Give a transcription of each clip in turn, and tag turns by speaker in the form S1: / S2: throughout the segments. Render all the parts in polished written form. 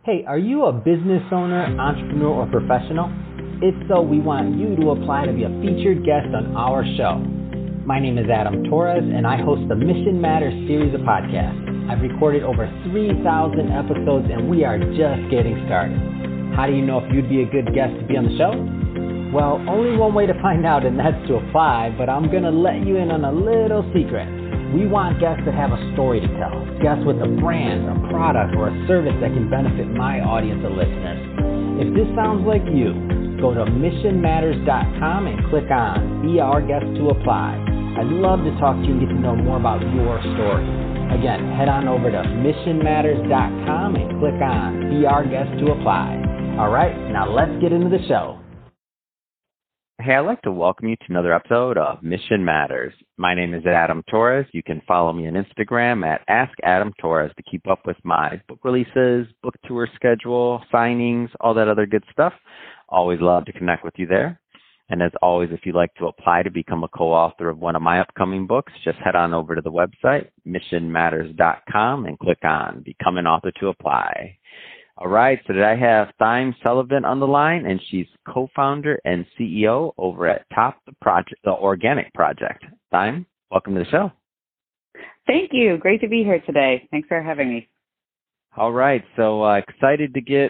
S1: Hey, are you a business owner, entrepreneur, or professional? If so, we want you to apply to be a featured guest on our show. My name is Adam Torres, and I host the Mission Matters series of podcasts. I've recorded over 3,000 episodes, and we are just getting started. How do you know if you'd be a good guest to be on the show? Well, only one way to find out, and that's to apply, but I'm going to let you in on a little secret. We want guests that have a story to tell, guests with a brand, a product, or a service that can benefit my audience of listeners. If this sounds like you, go to missionmatters.com and click on Be Our Guest to apply. I'd love to talk to you and get to know more about your story. Again, head on over to missionmatters.com and click on Be Our Guest to apply. All right, now let's get into the show. Hey, I'd like to welcome you to another episode of Mission Matters. My name is Adam Torres. You can follow me on Instagram at AskAdamTorres to keep up with my book releases, book tour schedule, signings, all that other good stuff. Always love to connect with you there. And as always, if you'd like to apply to become a co-author of one of my upcoming books, just head on over to the website, missionmatters.com, and click on Become an Author to apply. All right, so today I have Thyme Sullivan on the line, and she's co-founder and CEO over at Top the Organic Project. Thyme, welcome to the show.
S2: Thank you. Great to be here today. Thanks for having me.
S1: All right, so excited to get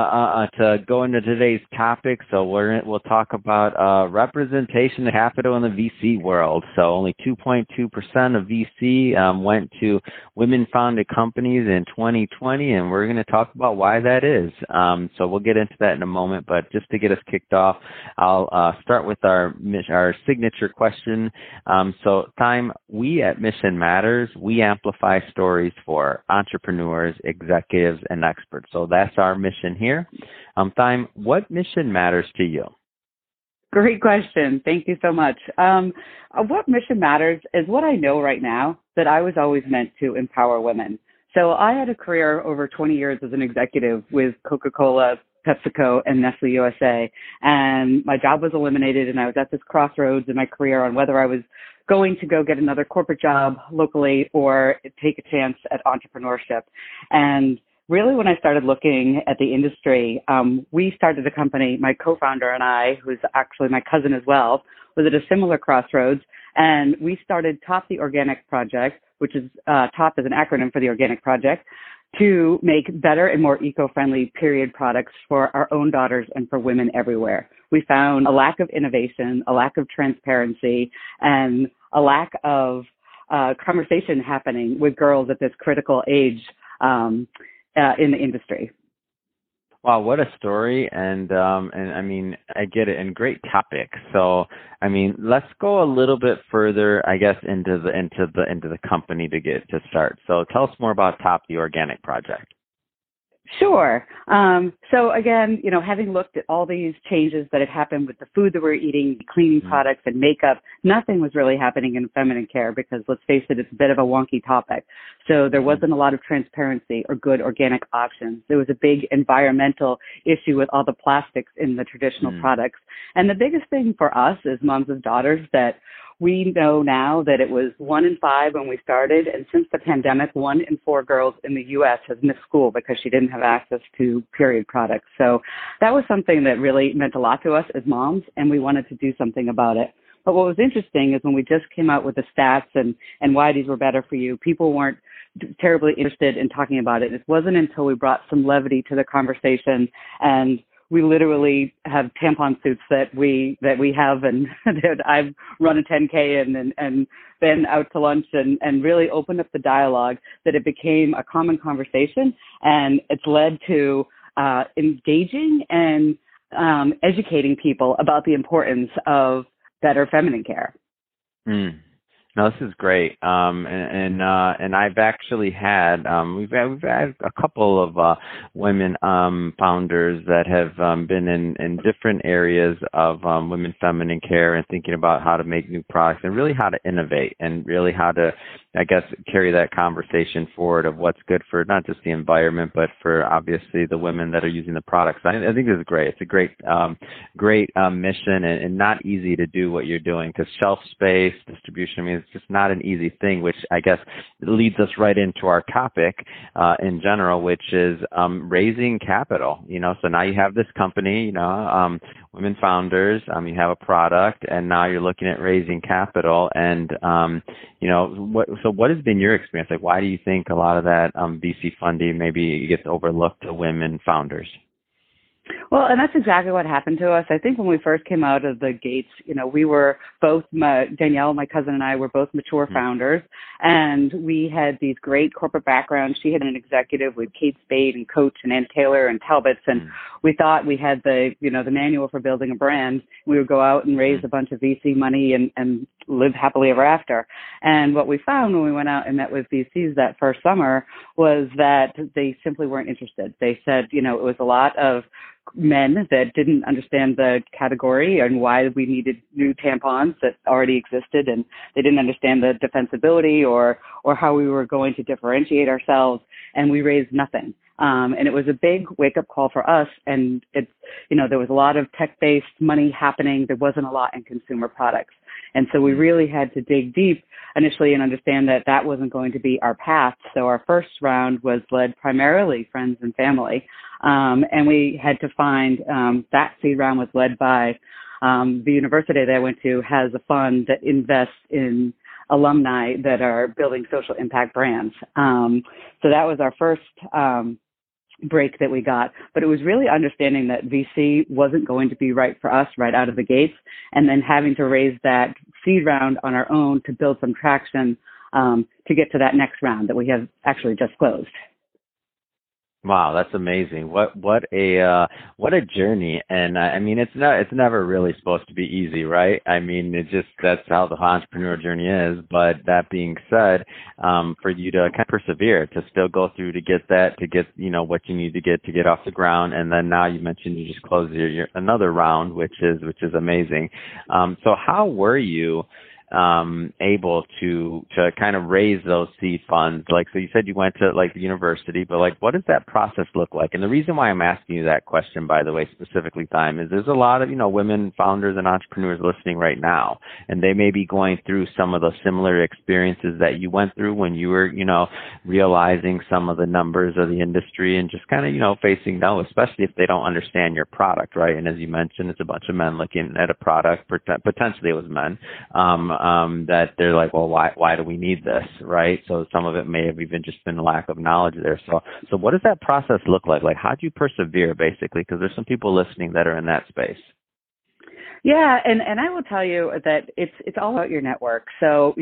S1: to go into today's topic. So we'll talk about representation of capital in the VC world. So only 2.2% of VC went to women-founded companies in 2020, and we're going to talk about why that is. So we'll get into that in a moment, but just to get us kicked off, I'll start with our signature question. So Thyme, we at Mission Matters, we amplify stories for entrepreneurs, executives, and experts. So that's our mission here. Thyme, what mission matters to you?
S2: Great question. Thank you so much. What mission matters is what I know right now, that I was always meant to empower women. So I had a career over 20 years as an executive with Coca-Cola, PepsiCo, and Nestle USA. And my job was eliminated, and I was at this crossroads in my career on whether I was going to go get another corporate job locally or take a chance at entrepreneurship. And really, when I started looking at the industry, we started a company, my co-founder and I, who's actually my cousin as well, was at a similar crossroads. And we started Top the Organic Project, which is TOP is an acronym for the Organic Project, to make better and more eco-friendly period products for our own daughters and for women everywhere. We found a lack of innovation, a lack of transparency, and a lack of conversation happening with girls at this critical age in the industry.
S1: Wow, what a story, and I mean, I get it, and great topic. So, I mean, let's go a little bit further, I guess, into the company to start. So, tell us more about Top the Organic Project.
S2: Sure. So again, having looked at all these changes that had happened with the food that we're eating, cleaning products and makeup, nothing was really happening in feminine care because, let's face it, it's a bit of a wonky topic. So there wasn't a lot of transparency or good organic options. There was a big environmental issue with all the plastics in the traditional products. And the biggest thing for us as moms of daughters that we know now that it was 1 in 5 when we started, and since the pandemic, 1 in 4 girls in the U.S. has missed school because she didn't have access to period products. So that was something that really meant a lot to us as moms, and we wanted to do something about it. But what was interesting is when we just came out with the stats and why these were better for you, people weren't terribly interested in talking about it. It wasn't until we brought some levity to the conversation, and we literally have tampon suits that we have, and I've run a 10K and been out to lunch and really opened up the dialogue, that it became a common conversation, and it's led to engaging and educating people about the importance of better feminine care.
S1: No, this is great. And I've actually had, we've had a couple of women founders that have been in different areas of women feminine care and thinking about how to make new products and really how to innovate and really how to, I guess, carry that conversation forward of what's good for not just the environment, but for obviously the women that are using the products. I think this is great. It's a great mission and not easy to do what you're doing because shelf space, distribution, I mean,
S3: it's just not an easy thing, which I guess leads us right into our topic in general, which is raising capital. So now you have this company, women founders, you have a product, and now you're looking at raising capital. And, what has been your experience? Like, why do you think a lot of that VC funding maybe gets overlooked to women founders?
S2: Well, and that's exactly what happened to us. I think when we first came out of the gates, we were both, Danielle, my cousin, and I were both mature founders, and we had these great corporate backgrounds. She had an executive with Kate Spade and Coach and Ann Taylor and Talbot's, and we thought we had the manual for building a brand. We would go out and raise a bunch of VC money and live happily ever after. And what we found when we went out and met with VCs that first summer was that they simply weren't interested. They said, it was a lot of men that didn't understand the category and why we needed new tampons that already existed, and they didn't understand the defensibility or how we were going to differentiate ourselves, and we raised nothing. And it was a big wake-up call for us, and there was a lot of tech-based money happening. There wasn't a lot in consumer products. And so we really had to dig deep initially and understand that that wasn't going to be our path. So our first round was led primarily friends and family. And we had to find that seed round was led by the university that I went to has a fund that invests in alumni that are building social impact brands. So that was our first break that we got, but it was really understanding that VC wasn't going to be right for us right out of the gates, and then having to raise that seed round on our own to build some traction to get to that next round that we have actually just closed.
S3: Wow, that's amazing. What a journey. And I mean, it's never really supposed to be easy, right? I mean, that's how the entrepreneur journey is. But that being said, for you to kind of persevere, to still go through to get what you need to get off the ground. And then now you mentioned you just closed your another round, which is amazing. So how were you able to kind of raise those seed funds? Like, so you said you went to the university, but what does that process look like? And the reason why I'm asking you that question, by the way, specifically, Time, is there's a lot of, women founders and entrepreneurs listening right now, and they may be going through some of the similar experiences that you went through when you were, realizing some of the numbers of the industry and just kind of, facing no, especially if they don't understand your product, right? And as you mentioned, it's a bunch of men looking at a product, potentially it was men, that they're like, well, why do we need this, right? So some of it may have even just been a lack of knowledge there. So what does that process look like? Like, how do you persevere, basically? Because there's some people listening that are in that space.
S2: Yeah, and I will tell you that it's all about your network. So,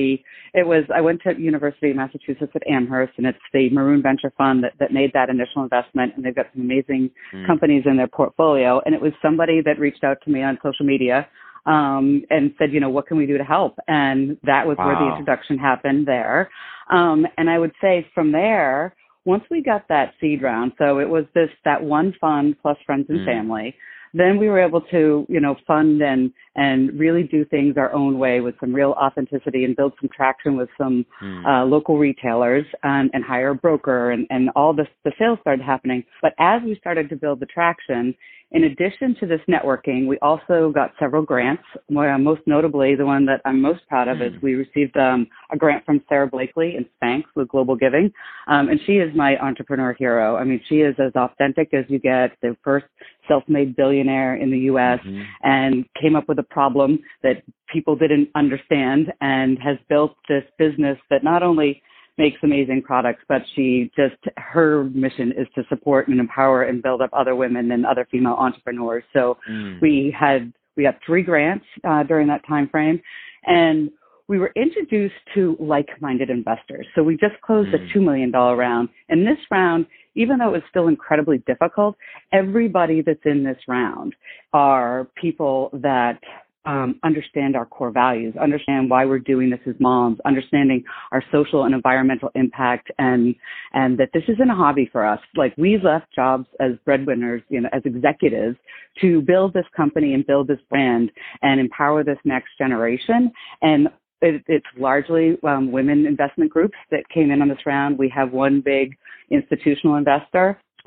S2: I went to University of Massachusetts at Amherst, and it's the Maroon Venture Fund that made that initial investment, and they've got some amazing companies in their portfolio. And it was somebody that reached out to me on social media and said, what can we do to help? And that was where the introduction happened there. And I would say from there, once we got that seed round, so it was that one fund plus friends and family, then we were able to, fund and really do things our own way with some real authenticity and build some traction with some local retailers and hire a broker and all the sales started happening. But as we started to build the traction, in addition to this networking, we also got several grants. Most notably, the one that I'm most proud of is we received a grant from Sarah Blakely in Spanx with Global Giving. And she is my entrepreneur hero. I mean, she is as authentic as you get, the first self-made billionaire in the U.S. And came up with a problem that people didn't understand and has built this business that not only makes amazing products, but her mission is to support and empower and build up other women and other female entrepreneurs. So we got 3 grants during that time frame, and we were introduced to like-minded investors. So we just closed a $2 million round. And this round, even though it was still incredibly difficult, everybody that's in this round are people that understand our core values, understand why we're doing this as moms, understanding our social and environmental impact, and that this isn't a hobby for us. Like, we left jobs as breadwinners, as executives, to build this company and build this brand and empower this next generation. And it's largely women investment groups that came in on this round. We have one big institutional investor.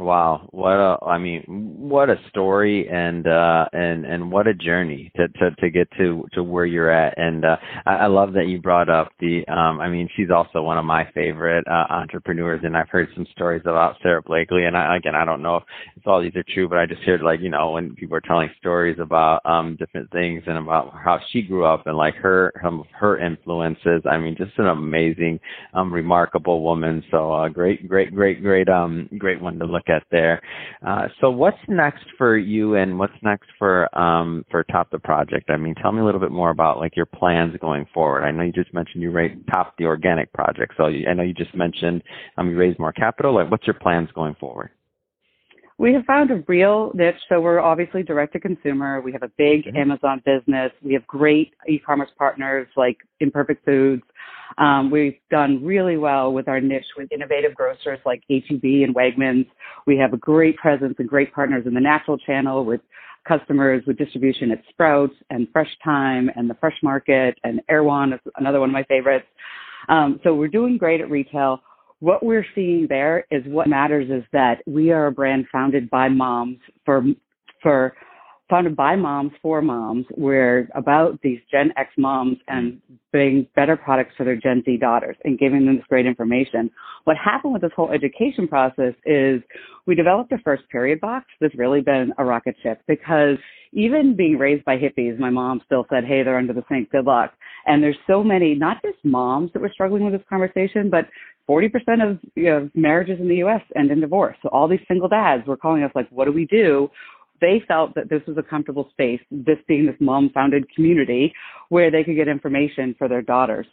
S3: Wow, what a story, and what a journey to get to where you're at. And I love that you brought up she's also one of my favorite entrepreneurs, and I've heard some stories about Sarah Blakely. And I don't know if all these are true, but I just heard, like, when people are telling stories about different things and about how she grew up and like her influences. I mean, just an amazing, remarkable woman. So great one to look at there. So what's next for you, and what's next for Top the Project? I mean, tell me a little bit more about like your plans going forward. I know you just mentioned you Top the Organic Project. So I know you just mentioned you raised more capital. Like, what's your plans going forward?
S2: We have found a real niche. So we're obviously direct to consumer. We have a big Amazon business. We have great e-commerce partners like Imperfect Foods. We've done really well with our niche with innovative grocers like H-E-B and Wegmans. We have a great presence and great partners in the natural channel with customers with distribution at Sprouts and Fresh Thyme and the Fresh Market, and Erewhon is another one of my favorites. So we're doing great at retail. What we're seeing there is what matters is that we are a brand founded by moms founded by moms for moms. We're about these Gen X moms and bringing better products for their Gen Z daughters and giving them this great information. What happened with this whole education process is we developed a first period box that's really been a rocket ship, because even being raised by hippies, my mom still said, hey, they're under the sink, good luck. And there's so many, not just moms that were struggling with this conversation, but 40% of marriages in the U.S. end in divorce. So all these single dads were calling us like, what do we do? They felt that this was a comfortable space, this being this mom-founded community where they could get information for their daughters.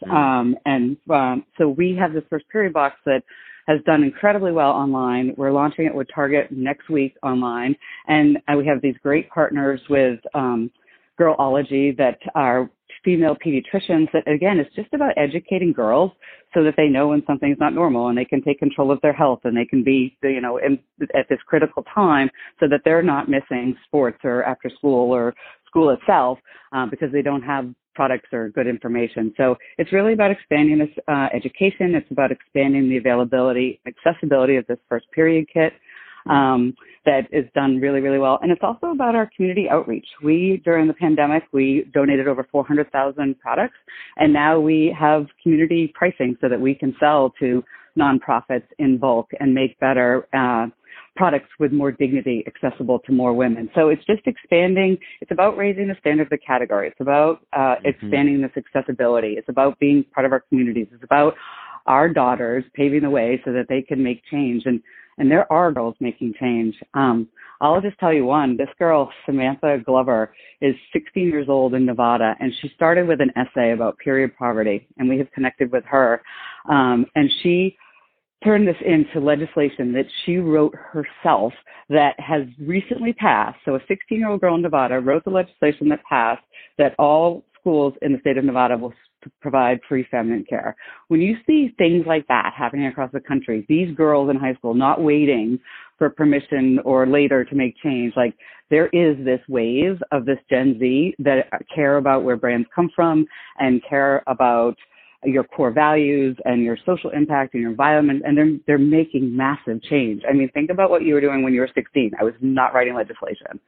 S2: So we have this first period box that has done incredibly well online. We're launching it with Target next week online. And we have these great partners with Girlology that are female pediatricians that, again, it's just about educating girls so that they know when something's not normal and they can take control of their health and they can be, at this critical time so that they're not missing sports or after school or school itself because they don't have products or good information. So it's really about expanding this education. It's about expanding the availability, accessibility of this first period kit. That is done really, really well. And it's also about our community outreach. During the pandemic, we donated over 400,000 products, and now we have community pricing so that we can sell to nonprofits in bulk and make better products with more dignity accessible to more women. So it's just expanding. It's about raising the standard of the category. It's about expanding this accessibility. It's about being part of our communities. It's about our daughters paving the way so that they can make change. And there are girls making change. I'll just tell you one. This girl, Samantha Glover, is 16 years old in Nevada, and she started with an essay about period poverty, and we have connected with her. And she turned this into legislation that she wrote herself that has recently passed. So a 16-year-old girl in Nevada wrote the legislation that passed that all schools in the state of Nevada will provide free feminine care. When you see things like that happening across the country, these girls in high school not waiting for permission or later to make change, like there is this wave of this Gen Z that care about where brands come from and care about your core values and your social impact and your environment, and they're making massive change. I mean, think about what you were doing when you were 16. I was not writing legislation.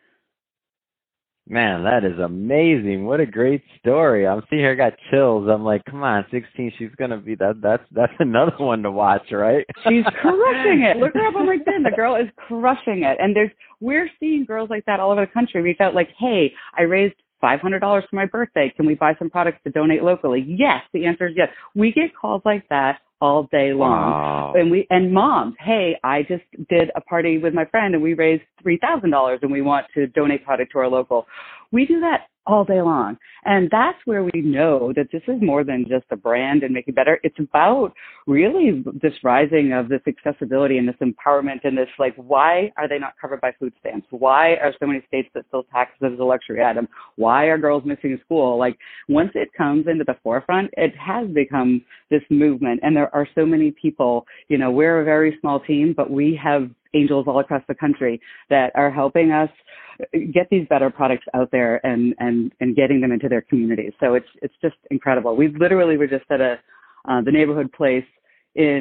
S3: Man, that is amazing. What a great story. I'm sitting here, I got chills. I'm like, come on, 16, she's going to be that's another one to watch, right?
S2: She's crushing it. Look her up on LinkedIn. The girl is crushing it. And we're seeing girls like that all over the country. We felt like, hey, I raised $500 for my birthday. Can we buy some products to donate locally? Yes. The answer is yes. We get calls like that all day long.
S3: Wow.
S2: And moms, hey, I just did a party with my friend and we raised $3,000 and we want to donate product to our local. We do that all day long. And that's where we know that this is more than just a brand and making better. It's about really this rising of this accessibility and this empowerment and this, like, why are they not covered by food stamps? Why are so many states that still tax it as a luxury item? Why are girls missing school? Like, once it comes into the forefront, it has become this movement. And there are so many people, we're a very small team, but we have angels all across the country that are helping us get these better products out there and getting them into their communities. So it's just incredible. We literally were just at the neighborhood place in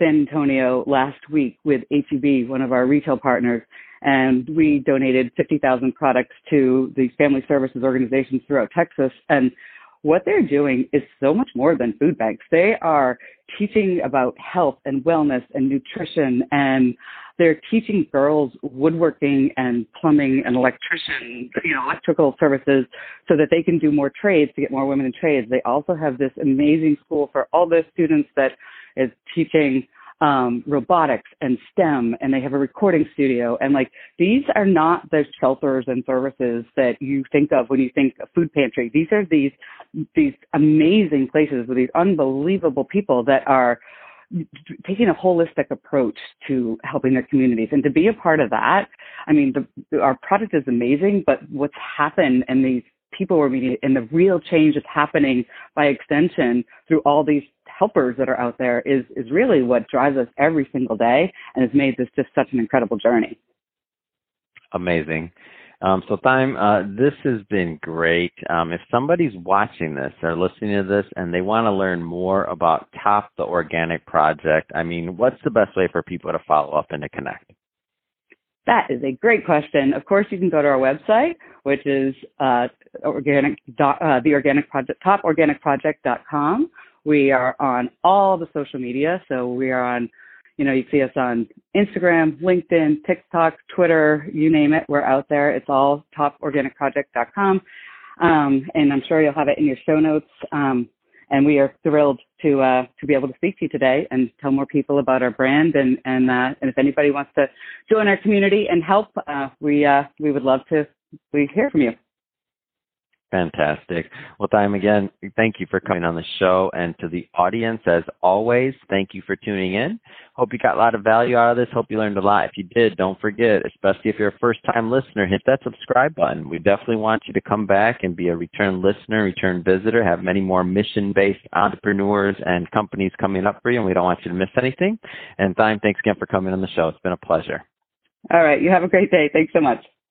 S2: San Antonio last week with H-E-B, one of our retail partners, and we donated 50,000 products to these family services organizations throughout Texas. And what they're doing is so much more than food banks. They are teaching about health and wellness and nutrition, and they're teaching girls woodworking and plumbing and electrical services so that they can do more trades to get more women in trades. They also have this amazing school for all those students that is teaching robotics and STEM, and they have a recording studio. And like, these are not the shelters and services that you think of when you think of food pantry. These are these amazing places with these unbelievable people that are taking a holistic approach to helping their communities. And to be a part of that, I mean, our product is amazing, but what's happened and these people we're meeting and the real change that's happening by extension through all these helpers that are out there is really what drives us every single day and has made this just such an incredible journey.
S3: Amazing. So Thyme, this has been great. If somebody's watching this or listening to this and they want to learn more about TOP, the organic project, I mean, what's the best way for people to follow up and to connect?
S2: That is a great question. Of course, you can go to our website, which is toporganicproject.com. We are on all the social media. So we are on, you can see us on Instagram, LinkedIn, TikTok, Twitter, you name it. We're out there. It's all toporganicproject.com. And I'm sure you'll have it in your show notes. And we are thrilled to be able to speak to you today and tell more people about our brand. And if anybody wants to join our community and help, we would love to hear from you.
S3: Fantastic. Well, Thyme, again, thank you for coming on the show. And to the audience, as always, thank you for tuning in. Hope you got a lot of value out of this. Hope you learned a lot. If you did, don't forget, especially if you're a first-time listener, hit that subscribe button. We definitely want you to come back and be a return listener, return visitor, have many more mission-based entrepreneurs and companies coming up for you, and we don't want you to miss anything. And Thyme, thanks again for coming on the show. It's been a pleasure.
S2: All right. You have a great day. Thanks so much.